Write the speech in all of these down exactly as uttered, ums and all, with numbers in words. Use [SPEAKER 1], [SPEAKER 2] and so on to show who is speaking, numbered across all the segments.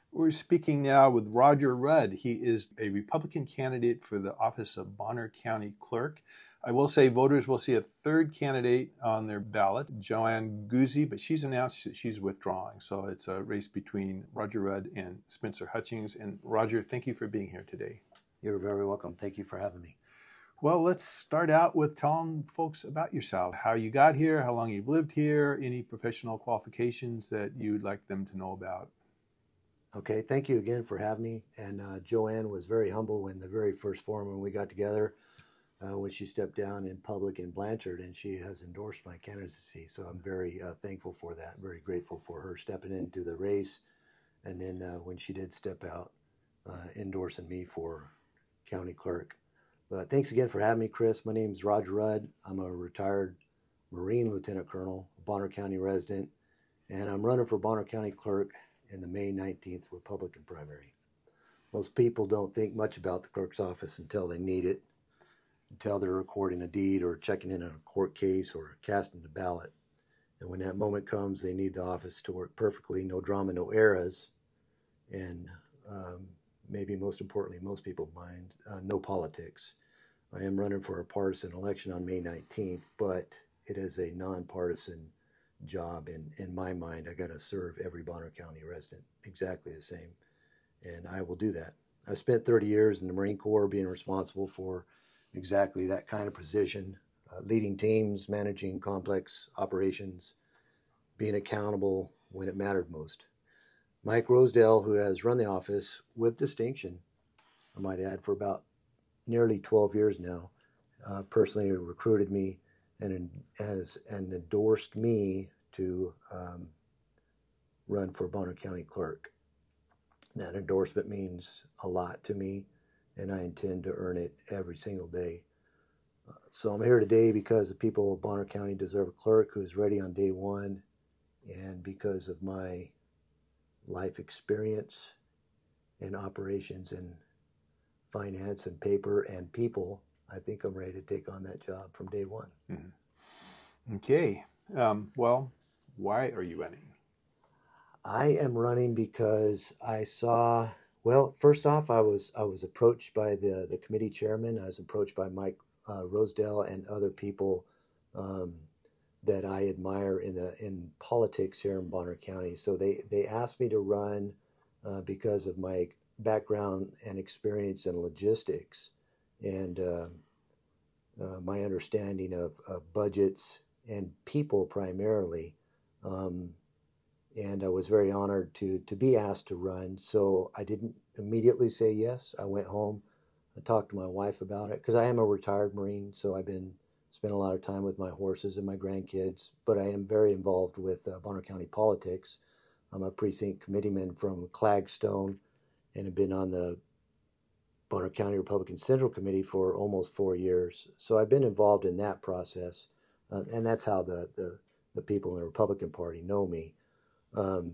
[SPEAKER 1] We're speaking now with Roger Rudd. He is a Republican candidate for the office of Bonner County Clerk. I will say voters will see a third candidate on their ballot, Joanne Guzzi, but she's announced that she's withdrawing. So it's a race between Roger Rudd and Spencer Hutchings. And Roger, thank you for being here today.
[SPEAKER 2] You're very welcome. Thank you for having me.
[SPEAKER 1] Well, let's start out with telling folks about yourself, how you got here, how long you've lived here, any professional qualifications that you'd like them to know about.
[SPEAKER 2] Okay, thank you again for having me. And uh, Joanne was very humble in the very first forum when we got together, uh, when she stepped down in public in Blanchard, and she has endorsed my candidacy. So I'm very uh, thankful for that, very grateful for her stepping into the race. And then uh, when she did step out, uh, endorsing me for county clerk. But thanks again for having me, Chris. My name is Roger Rudd. I'm a retired Marine Lieutenant Colonel, Bonner County resident, and I'm running for Bonner County Clerk in the May nineteenth Republican primary. Most people don't think much about the clerk's office until they need it, until they're recording a deed or checking in on a court case or casting a ballot. And when that moment comes, they need the office to work perfectly, no drama, no errors, and um, maybe most importantly, most people mind, uh, no politics. I am running for a partisan election on May nineteenth, but it is a nonpartisan job. In, in my mind, I got to serve every Bonner County resident exactly the same, and I will do that. I spent thirty years in the Marine Corps being responsible for exactly that kind of position, uh, leading teams, managing complex operations, being accountable when it mattered most. Mike Rosedale, who has run the office with distinction, I might add, for about nearly twelve years now, uh, personally recruited me and has and endorsed me to um, run for Bonner County Clerk. That endorsement means a lot to me, and I intend to earn it every single day. Uh, so I'm here today because the people of Bonner County deserve a clerk who is ready on day one, and because of my life experience in operations and finance and paper and people, I think I'm ready to take on that job from day one.
[SPEAKER 1] Mm-hmm. Okay. Um, well, why are you running?
[SPEAKER 2] I am running because I saw, well, first off, I was I was approached by the, the committee chairman. I was approached by Mike uh, Rosedale and other people um, that I admire in the in politics here in Bonner County. So they, they asked me to run uh, because of my background and experience in logistics and uh, uh, my understanding of, of budgets and people primarily. Um, and I was very honored to to be asked to run. So I didn't immediately say yes. I went home. I talked to my wife about it because I am a retired Marine, so I've been spent a lot of time with my horses and my grandkids. But I am very involved with uh, Bonner County politics. I'm a precinct committeeman from Clagstone and have been on the Bonner County Republican Central Committee for almost four years. So I've been involved in that process, uh, and that's how the, the, the people in the Republican Party know me. Um,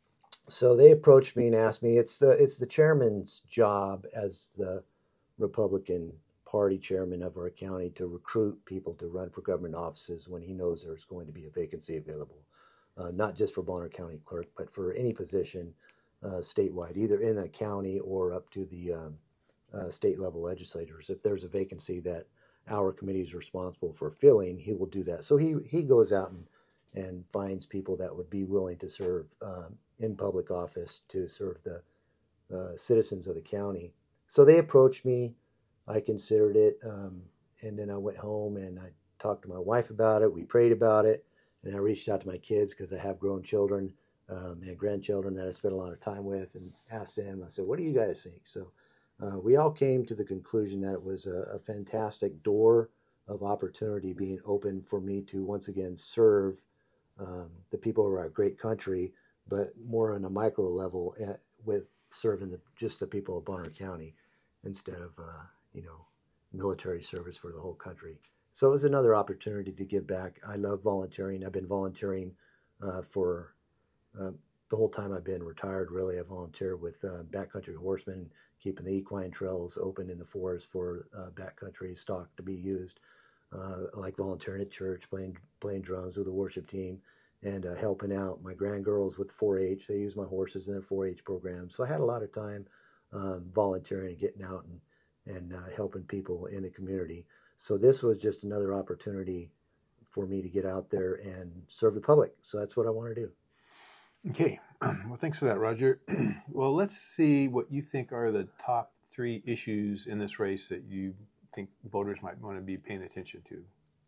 [SPEAKER 2] so they approached me and asked me, it's the, it's the chairman's job as the Republican Party chairman of our county to recruit people to run for government offices when he knows there's going to be a vacancy available, uh, not just for Bonner County Clerk, but for any position uh, statewide, either in the county or up to the um, uh, state level legislators. If there's a vacancy that our committee is responsible for filling, he will do that. So he, he goes out and, and finds people that would be willing to serve um, in public office to serve the uh, citizens of the county. So they approached me. I considered it, um, and then I went home and I talked to my wife about it. We prayed about it, and I reached out to my kids because I have grown children um, and grandchildren that I spent a lot of time with, and asked them. I said, "What do you guys think?" So uh, we all came to the conclusion that it was a, a fantastic door of opportunity being opened for me to once again serve um, the people of our great country, but more on a micro level at, with serving the, just the people of Bonner County instead of uh, you know, military service for the whole country. So it was another opportunity to give back. I love volunteering. I've been volunteering uh, for uh, the whole time I've been retired, really. I volunteered with uh, backcountry horsemen, keeping the equine trails open in the forest for uh, backcountry stock to be used. Uh, I like volunteering at church, playing playing drums with the worship team, and uh, helping out my grandgirls with four H. They use my horses in their four H program. So I had a lot of time um, volunteering and getting out and, and uh, helping people in the community. So this was just another opportunity for me to get out there and serve the public. So that's what I want to do.
[SPEAKER 1] Okay. Well, thanks for that, Roger. Well, let's see what you think are the top three issues in this race that you think voters might want to be paying attention to.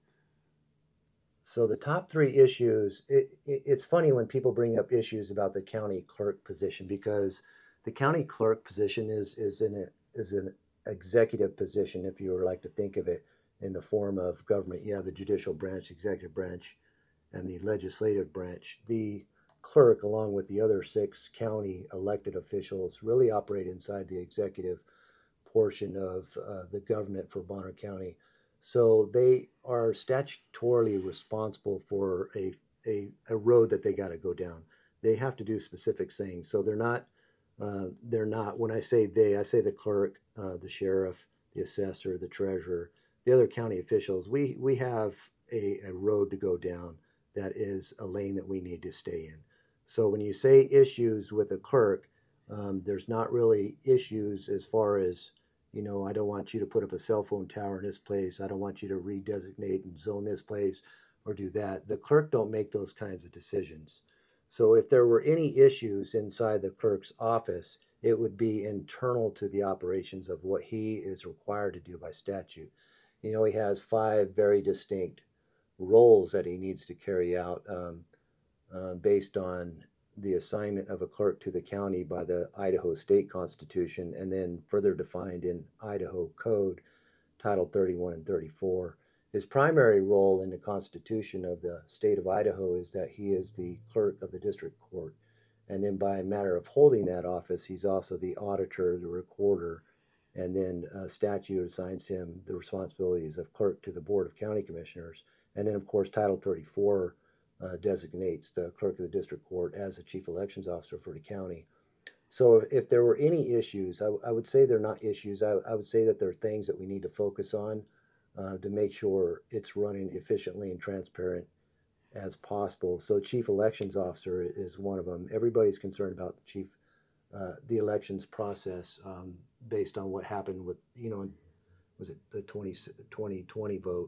[SPEAKER 2] So the top three issues, it, it, it's funny when people bring up issues about the county clerk position, because the county clerk position is is in a, is an executive position, if you were like to think of it in the form of government. You have the judicial branch, executive branch, and the legislative branch. The clerk, along with the other six county elected officials, really operate inside the executive portion of uh, the government for Bonner County. So they are statutorily responsible for a, a, a road that they got to go down. They have to do specific things. So they're not, uh, they're not, when I say they, I say the clerk, uh, the sheriff, the assessor, the treasurer, the other county officials. We, we have a, a road to go down that is a lane that we need to stay in. So when you say issues with a clerk, um, there's not really issues as far as, you know, I don't want you to put up a cell phone tower in this place. I don't want you to redesignate and zone this place or do that. The clerk don't make those kinds of decisions. So if there were any issues inside the clerk's office, it would be internal to the operations of what he is required to do by statute. You know, he has five very distinct roles that he needs to carry out um, uh, based on the assignment of a clerk to the county by the Idaho State Constitution, and then further defined in Idaho Code, Title thirty-one and thirty-four. His primary role in the Constitution of the state of Idaho is that he is the clerk of the district court. And then by a matter of holding that office, he's also the auditor, the recorder, and then uh, statute assigns him the responsibilities of clerk to the Board of County Commissioners. And then, of course, Title thirty-four Uh, designates the clerk of the district court as the chief elections officer for the county. So if, if there were any issues, I, I would say they're not issues. I, I would say that they're things that we need to focus on uh, to make sure it's running efficiently and transparent as possible. So chief elections officer is one of them. Everybody's concerned about the chief, uh, the elections process um, based on what happened with, you know, was it the twenty twenty vote?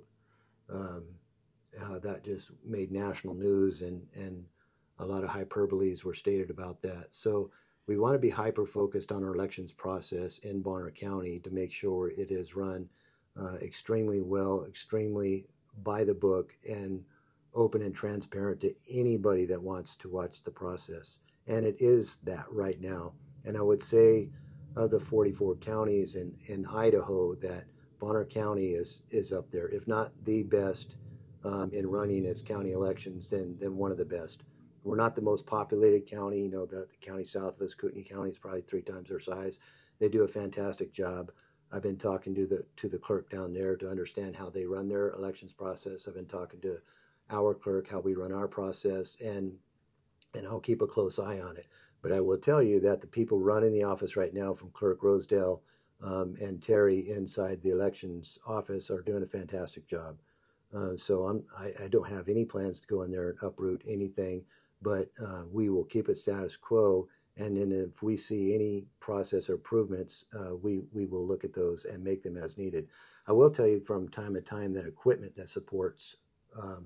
[SPEAKER 2] Um, Uh, that just made national news, and, and a lot of hyperboles were stated about that. So we want to be hyper-focused on our elections process in Bonner County to make sure it is run uh, extremely well, extremely by the book, and open and transparent to anybody that wants to watch the process. And it is that right now. And I would say of the forty-four counties in, in Idaho, that Bonner County is, is up there, if not the best Um, in running its county elections, then then one of the best. We're not the most populated county. You know, the, the county south of us, Kootenai County, is probably three times their size. They do a fantastic job. I've been talking to the to the clerk down there to understand how they run their elections process. I've been talking to our clerk how we run our process, and and I'll keep a close eye on it. But I will tell you that the people running the office right now, from Clerk Rosedale um, and Terry inside the elections office, are doing a fantastic job. Uh, so I'm, I, I don't have any plans to go in there and uproot anything, but uh, we will keep it status quo. And then if we see any process or improvements, uh, we, we will look at those and make them as needed. I will tell you from time to time that equipment that supports um,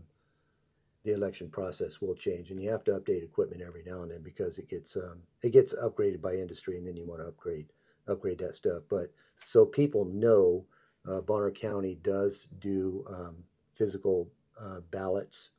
[SPEAKER 2] the election process will change, and you have to update equipment every now and then because it gets um, it gets upgraded by industry, and then you want to upgrade upgrade that stuff. But so people know, uh, Bonner County does do um, physical uh, ballots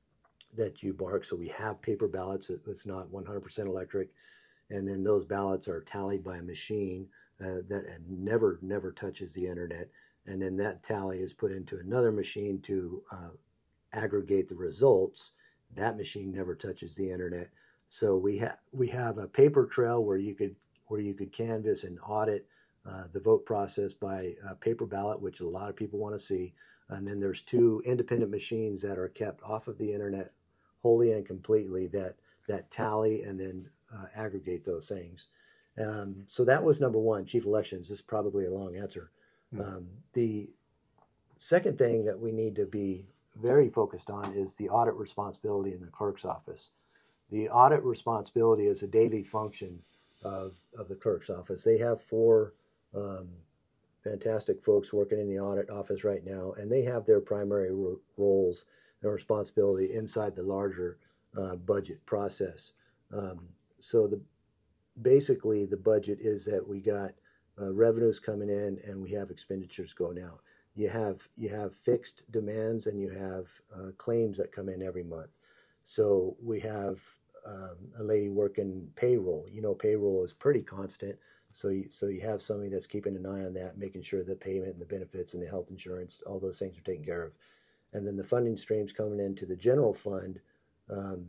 [SPEAKER 2] that you mark. So we have paper ballots. It's not one hundred percent electric. And then those ballots are tallied by a machine uh, that never, never touches the internet. And then that tally is put into another machine to uh, aggregate the results. That machine never touches the internet. So we have we have a paper trail where you could where you could canvass and audit uh, the vote process by uh, paper ballot, which a lot of people want to see. And then there's two independent machines that are kept off of the internet wholly and completely that that tally and then uh, aggregate those things. Um, so that was number one, chief elections. This is probably a long answer. Mm-hmm. Um, the second thing that we need to be very focused on is the audit responsibility in the clerk's office. The audit responsibility is a daily function of, of the clerk's office. They have four um, fantastic folks working in the audit office right now, and they have their primary ro- roles and responsibility inside the larger uh, budget process. Um, so the basically the budget is that we got uh, revenues coming in and we have expenditures going out. You have you have fixed demands and you have uh, claims that come in every month. So we have um, a lady working payroll. You know, payroll is pretty constant. So you, so you have somebody that's keeping an eye on that, making sure the payment and the benefits and the health insurance, all those things are taken care of. And then the funding streams coming into the general fund, um,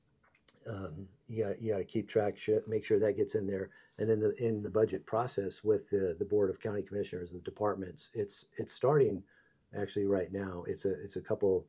[SPEAKER 2] um, you got you got to keep track, make sure that gets in there. And then the, in the budget process with the, the Board of County Commissioners, the departments, it's it's starting actually right now. It's a it's a couple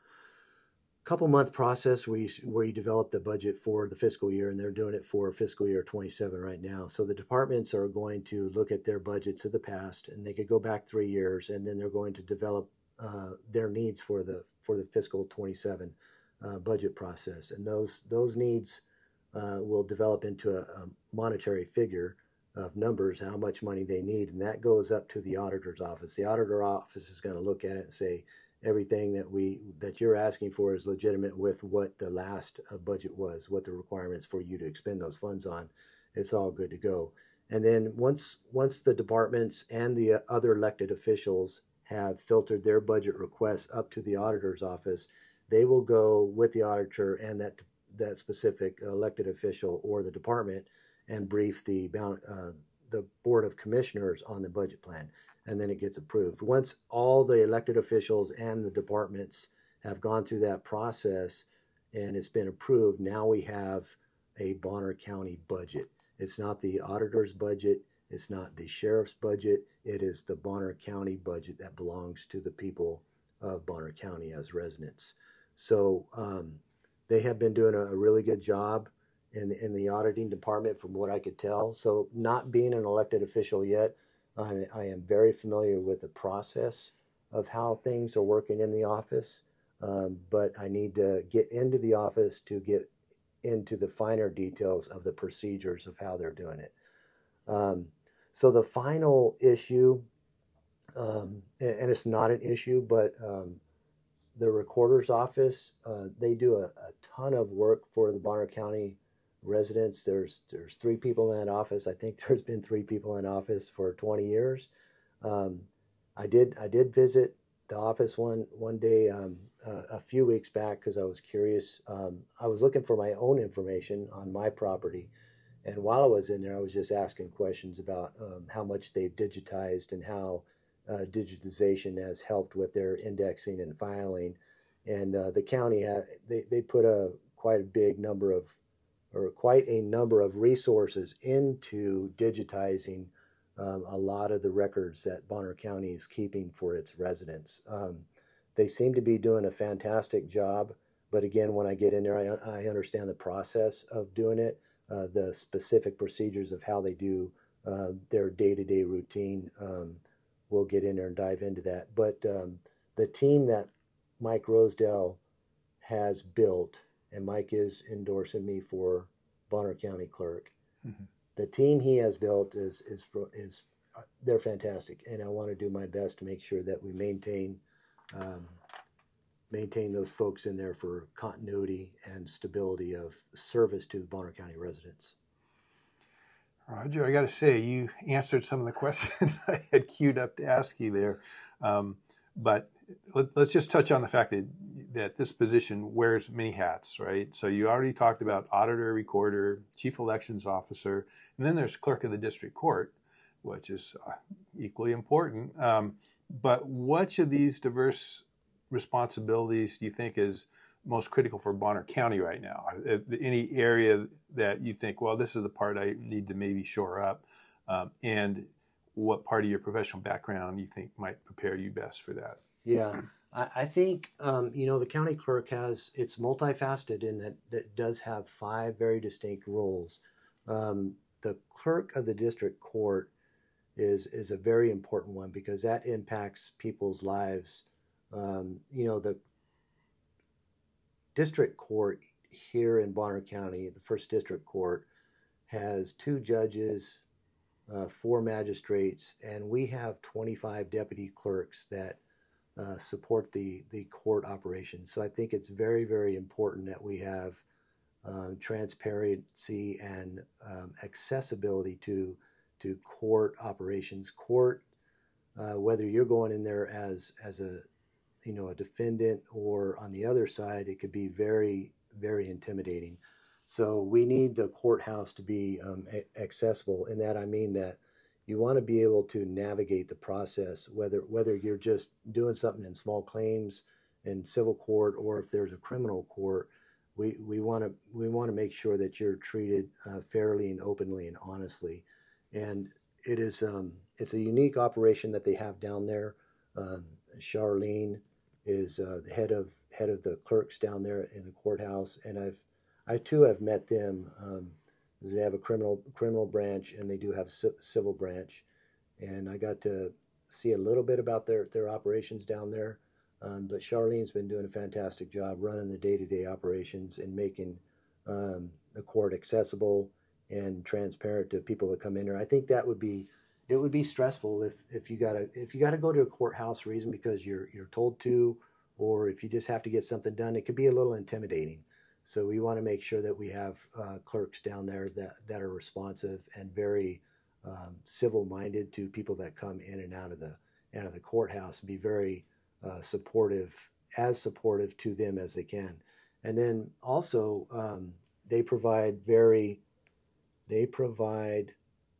[SPEAKER 2] couple month process where you where you develop the budget for the fiscal year, and they're doing it for fiscal year twenty-seven right now. So the departments are going to look at their budgets of the past, and they could go back three years, and then they're going to develop uh, their needs for the for the fiscal twenty-seven uh, budget process, and those those needs uh, will develop into a, a monetary figure of numbers, how much money they need, and that goes up to the auditor's office. The auditor office is going to look at it and say, everything that we that you're asking for is legitimate with what the last uh, budget was, what the requirements for you to expend those funds on. It's all good to go. And then once once the departments and the uh, other elected officials have filtered their budget requests up to the auditor's office, they will go with the auditor and that that specific elected official or the department and brief the uh, the Board of Commissioners on the budget plan. And then it gets approved. Once all the elected officials and the departments have gone through that process and it's been approved, now we have a Bonner County budget. It's not the auditor's budget. It's not the sheriff's budget. It is the Bonner County budget that belongs to the people of Bonner County as residents. So um, they have been doing a, a really good job in, in the auditing department from what I could tell. So not being an elected official yet, I, I am very familiar with the process of how things are working in the office, um, but I need to get into the office to get into the finer details of the procedures of how they're doing it. Um, so the final issue, um, and, and it's not an issue, but um, the recorder's office, uh, they do a, a ton of work for the Bonner County residents. There's there's three people in that office. I think there's been three people in office for twenty years. Um, I did I did visit the office one one day um, uh, a few weeks back because I was curious. Um, I was looking for my own information on my property, and while I was in there, I was just asking questions about um, how much they've digitized and how uh, digitization has helped with their indexing and filing. And uh, the county had, they they put a quite a big number of or quite a number of resources into digitizing um, a lot of the records that Bonner County is keeping for its residents. Um, they seem to be doing a fantastic job, but again, when I get in there, I, I understand the process of doing it, uh, the specific procedures of how they do uh, their day-to-day routine. Um, we'll get in there and dive into that. But um, the team that Mike Rosedale has built, and Mike is endorsing me for Bonner County Clerk. Mm-hmm. The team he has built is is is uh, they're fantastic, and I want to do my best to make sure that we maintain um, maintain those folks in there for continuity and stability of service to Bonner County residents.
[SPEAKER 1] Roger, I got to say, you answered some of the questions I had queued up to ask you there, um, but let, let's just touch on the fact that that this position wears many hats, right? So you already talked about auditor, recorder, chief elections officer, and then there's clerk of the district court, which is equally important. Um, but which of these diverse responsibilities do you think is most critical for Bonner County right now? Any area that you think, well, this is the part I need to maybe shore up, um, and what part of your professional background you think might prepare you best for that?
[SPEAKER 2] Yeah. I think, um, you know, the county clerk has, it's multifaceted in that it does have five very distinct roles. Um, the clerk of the district court is is a very important one because that impacts people's lives. Um, you know, the district court here in Bonner County, the first district court, has two judges, uh, four magistrates, and we have twenty-five deputy clerks that uh, support the, the court operations. So I think it's very, very important that we have um, transparency and um, accessibility to, to court operations. Court, uh, whether you're going in there as, as a, you know, a defendant, or on the other side, it could be very, very intimidating. So we need the courthouse to be um, a- accessible. In that, I mean that you want to be able to navigate the process, whether whether you're just doing something in small claims in civil court, or if there's a criminal court. We we want to we want to make sure that you're treated uh, fairly and openly and honestly. And it is um, it's a unique operation that they have down there. Um, Charlene is uh, the head of head of the clerks down there in the courthouse, and I've I too have met them. Um, they have a criminal criminal branch, and they do have a civil branch, and I got to see a little bit about their their operations down there. Um, but Charlene's been doing a fantastic job running the day-to-day operations and making um, the court accessible and transparent to people that come in there. I think that would be it would be stressful if, if you gotta if you gotta go to a courthouse reason because you're you're told to, or if you just have to get something done. It could be a little intimidating. So we want to make sure that we have uh, clerks down there that, that are responsive and very um, civil-minded to people that come in and out of the out of the courthouse, and be very uh, supportive, as supportive to them as they can. And then also um, they provide very they provide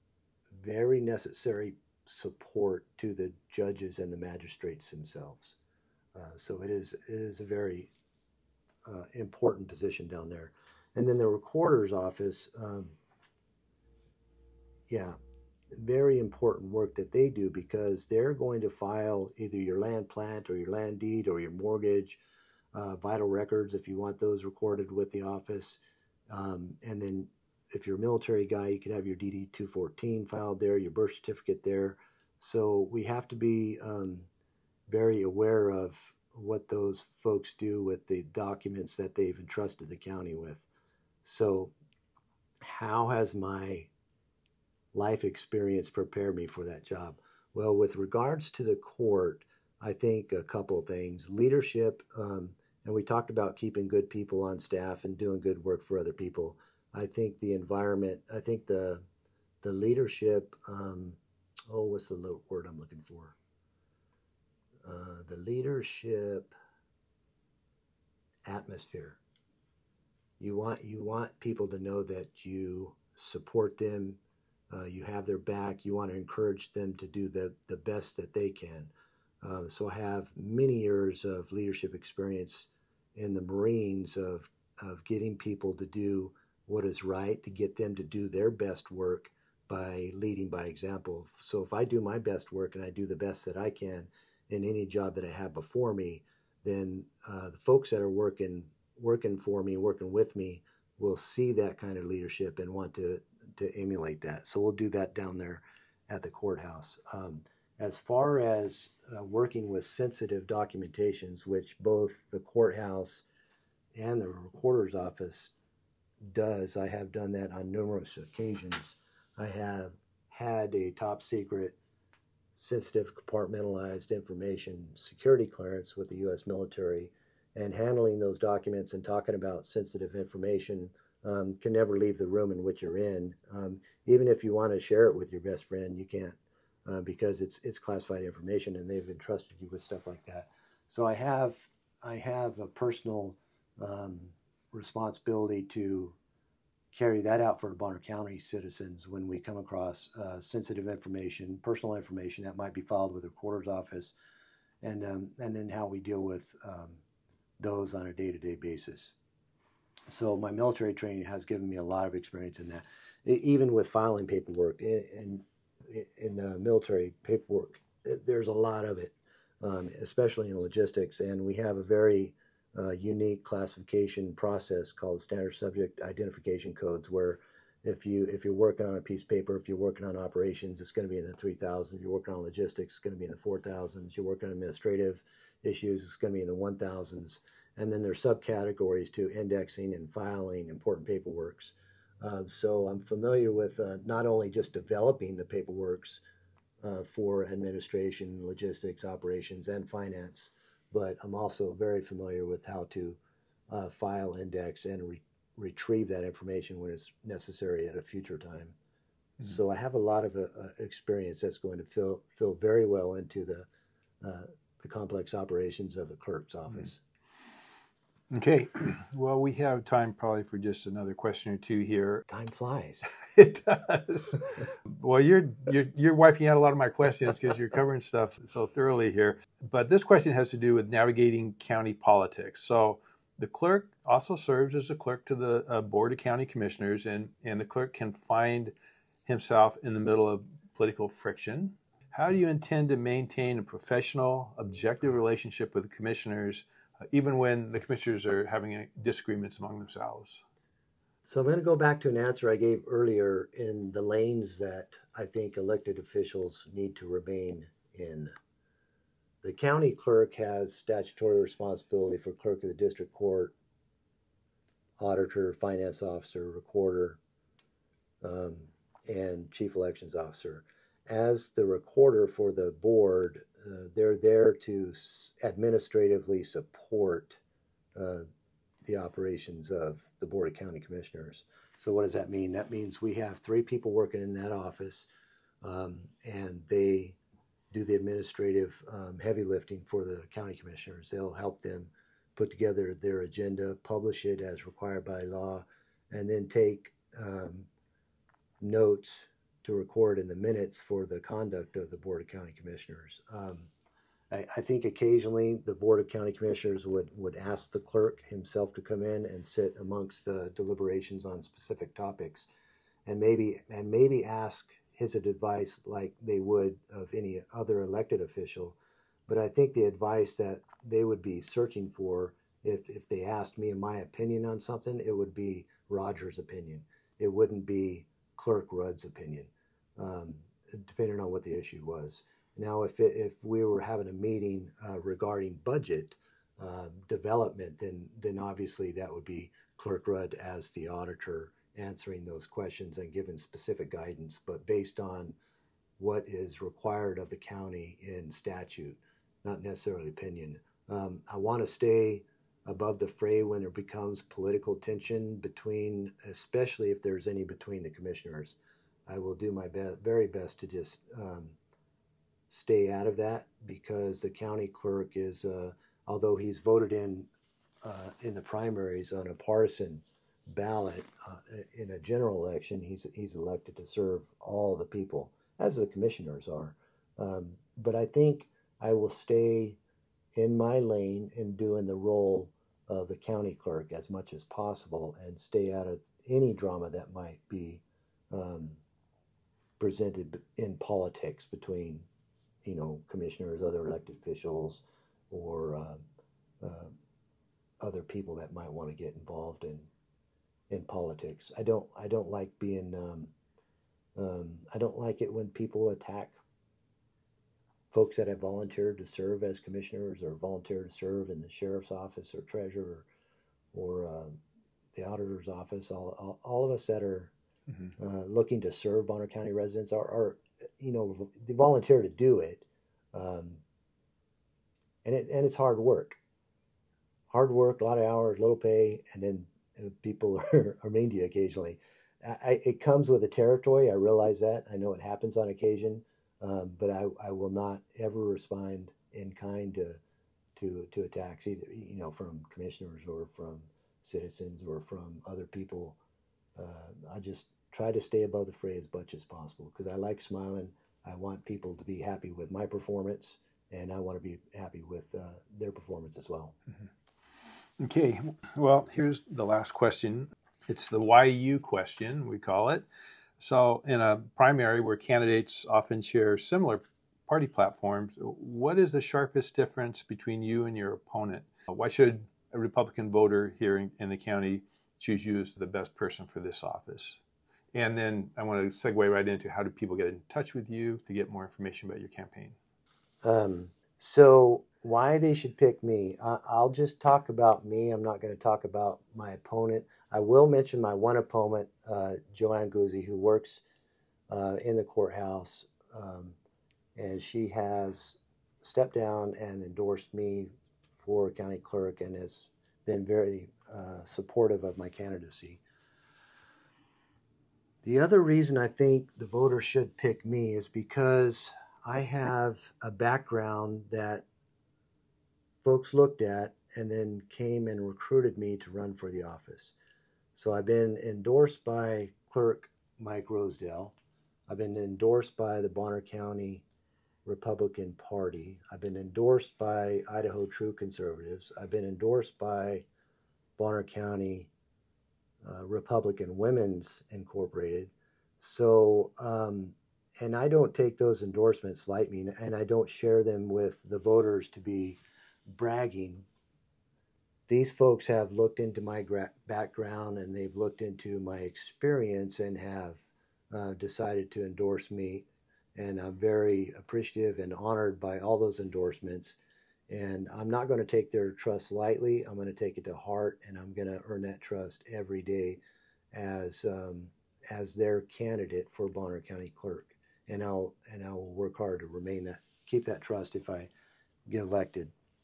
[SPEAKER 2] very necessary support to the judges and the magistrates themselves. Uh, so it is it is a very uh, important position down there. And then the recorder's office, um, yeah, very important work that they do, because they're going to file either your land plat or your land deed or your mortgage, uh, vital records if you want those recorded with the office. Um, and then if you're a military guy, you could have your D D two fourteen filed there, your birth certificate there. So we have to be um, very aware of what those folks do with the documents that they've entrusted the county with. So how has my life experience prepared me for that job? Well, with regards to the court, I think a couple of things. Leadership, um, and we talked about keeping good people on staff and doing good work for other people. I think the environment, I think the the leadership, um, oh, what's the word I'm looking for? Uh, the leadership atmosphere. You want you want people to know that you support them, uh, you have their back. You want to encourage them to do the the best that they can. Uh, so I have many years of leadership experience in the Marines of of getting people to do what is right, to get them to do their best work by leading by example. So if I do my best work and I do the best that I can in any job that I have before me, then uh, the folks that are working working for me, working with me, will see that kind of leadership and want to to emulate that. So we'll do that down there at the courthouse. Um, as far as uh, working with sensitive documentations, which both the courthouse and the recorder's office does, I have done that on numerous occasions. I have had a top secret sensitive compartmentalized information security clearance with the U S military, and handling those documents and talking about sensitive information um, can never leave the room in which you're in. Um, even if you want to share it with your best friend, you can't uh, because it's it's classified information and they've entrusted you with stuff like that. So I have I have a personal um, responsibility to carry that out for the Bonner County citizens when we come across uh, sensitive information, personal information that might be filed with the recorder's office, and um, and then how we deal with um, those on a day-to-day basis. So my military training has given me a lot of experience in that, even with filing paperwork. In, in, in the military paperwork, there's a lot of it, um, especially in logistics, and we have a very Uh, unique classification process called standard subject identification codes, where if you if you're working on a piece of paper, if you're working on operations, it's going to be in the three thousands. If you're working on logistics, it's going to be in the four thousands. You're working on administrative issues, it's going to be in the one thousands. And then there's subcategories to indexing and filing important paperworks. Uh, so I'm familiar with uh, not only just developing the paperworks uh, for administration, logistics, operations, and finance, but I'm also very familiar with how to uh, file, index, and re- retrieve that information when it's necessary at a future time. Mm-hmm. So I have a lot of uh, experience that's going to fill fill very well into the uh, the complex operations of the clerk's office.
[SPEAKER 1] Mm-hmm. Okay, well, we have time probably for just another question or two here.
[SPEAKER 2] Time flies.
[SPEAKER 1] It does. Well, you're you're you're wiping out a lot of my questions because you're covering stuff so thoroughly here. But this question has to do with navigating county politics. So the clerk also serves as a clerk to the uh, Board of County Commissioners, and, and the clerk can find himself in the middle of political friction. How do you intend to maintain a professional, objective relationship with the commissioners, uh, even when the commissioners are having uh, disagreements among themselves?
[SPEAKER 2] So I'm going to go back to an answer I gave earlier in the lanes that I think elected officials need to remain in. The county clerk has statutory responsibility for clerk of the district court, auditor, finance officer, recorder, um, and chief elections officer. As the recorder for the board, uh, they're there to administratively support uh, the operations of the Board of County Commissioners. So what does that mean? That means we have three people working in that office, um, and they do the administrative um, heavy lifting for the county commissioners. They'll help them put together their agenda, publish it as required by law, and then take um, notes to record in the minutes for the conduct of the Board of County Commissioners. Um, I, I think occasionally the Board of County Commissioners would, would ask the clerk himself to come in and sit amongst the deliberations on specific topics, and maybe and maybe ask his advice like they would of any other elected official. But I think the advice that they would be searching for, if, if they asked me my opinion on something, it would be Roger's opinion. It wouldn't be Clerk Rudd's opinion, um, depending on what the issue was. Now, if it, if we were having a meeting uh, regarding budget uh, development, then then obviously that would be Clerk Rudd as the auditor answering those questions and giving specific guidance, but based on what is required of the county in statute, not necessarily opinion. Um, I want to stay above the fray when there becomes political tension between, especially if there's any between the commissioners. I will do my be- very best to just um, stay out of that, because the county clerk is, uh, although he's voted in uh, in the primaries on a partisan ballot uh, in a general election, he's he's elected to serve all the people, as the commissioners are. Um, but I think I will stay in my lane in doing the role of the county clerk as much as possible, and stay out of any drama that might be um, presented in politics between, you know, commissioners, other elected officials, or uh, uh, other people that might want to get involved in in politics. I don't I don't like being um, um, I don't like it when people attack folks that have volunteered to serve as commissioners, or volunteer to serve in the sheriff's office or treasurer, or uh, the auditor's office. All, all all of us that are mm-hmm. uh, looking to serve Bonner County residents are, are you know, they volunteer to do it, um, and it and it's hard work. Hard work, a lot of hours, little pay, and then people are, are mean to you occasionally. I, it comes with the territory. I realize that. I know it happens on occasion, um, but I, I will not ever respond in kind to to to attacks, either, you know, from commissioners or from citizens or from other people. Uh, I just try to stay above the fray as much as possible, because I like smiling. I want people to be happy with my performance, and I want to be happy with uh, their performance as well.
[SPEAKER 1] Mm-hmm. Okay, well, here's the last question. It's the why you question, we call it. So in a primary where candidates often share similar party platforms, what is the sharpest difference between you and your opponent? Why should a Republican voter here in, in the county choose you as the best person for this office? And then I want to segue right into, how do people get in touch with you to get more information about your campaign?
[SPEAKER 2] Um, so why they should pick me. I, I'll just talk about me. I'm not going to talk about my opponent. I will mention my one opponent, uh, Joanne Guzzi, who works uh, in the courthouse, um, and she has stepped down and endorsed me for county clerk and has been very uh, supportive of my candidacy. The other reason I think the voters should pick me is because I have a background that folks looked at and then came and recruited me to run for the office. So I've been endorsed by Clerk Mike Rosedale. I've been endorsed by the Bonner County Republican Party. I've been endorsed by Idaho True Conservatives. I've been endorsed by Bonner County uh, Republican Women's Incorporated. So, um, and I don't take those endorsements lightly, and I don't share them with the voters to be bragging. These folks have looked into my gra- background and they've looked into my experience and have uh, decided to endorse me. And I'm very appreciative and honored by all those endorsements. And I'm not going to take their trust lightly. I'm going to take it to heart, and I'm going to earn that trust every day as um, as their candidate for Bonner County Clerk. And I'll and I will work hard to remain that, keep that trust if I get elected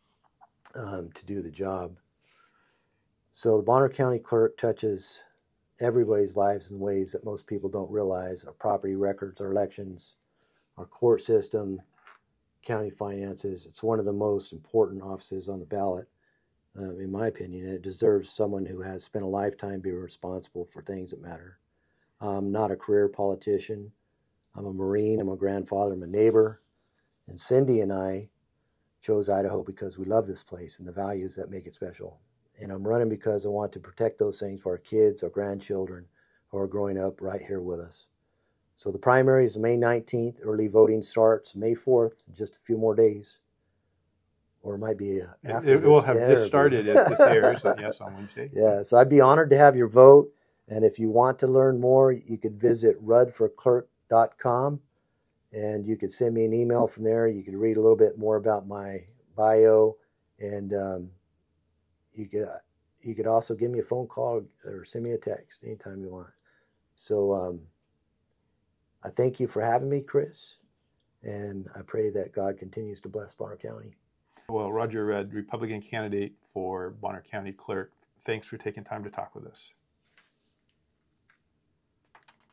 [SPEAKER 2] um, to do the job. So the Bonner County Clerk touches everybody's lives in ways that most people don't realize: our property records, our elections, our court system, county finances. It's one of the most important offices on the ballot, um, in my opinion. It deserves someone who has spent a lifetime being responsible for things that matter. I'm not a career politician. I'm a Marine. I'm a grandfather. I'm a neighbor. And Cindy and I chose Idaho because we love this place and the values that make it special. And I'm running because I want to protect those things for our kids, our grandchildren, who are growing up right here with us. So the primary is May nineteenth. Early voting starts May fourth, just a few more days. Or it might be after
[SPEAKER 1] It, it will have
[SPEAKER 2] air,
[SPEAKER 1] just started as this airs, yes, on Wednesday.
[SPEAKER 2] Yeah, so I'd be honored to have your vote. And if you want to learn more, you could visit rudd for clerk dot com, and you could send me an email from there. You could read a little bit more about my bio, and um, you could you could also give me a phone call or send me a text anytime you want. So um, I thank you for having me, Chris, and I pray that God continues to bless Bonner County.
[SPEAKER 1] Well, Roger Rudd, Republican candidate for Bonner County Clerk, thanks for taking time to talk with us.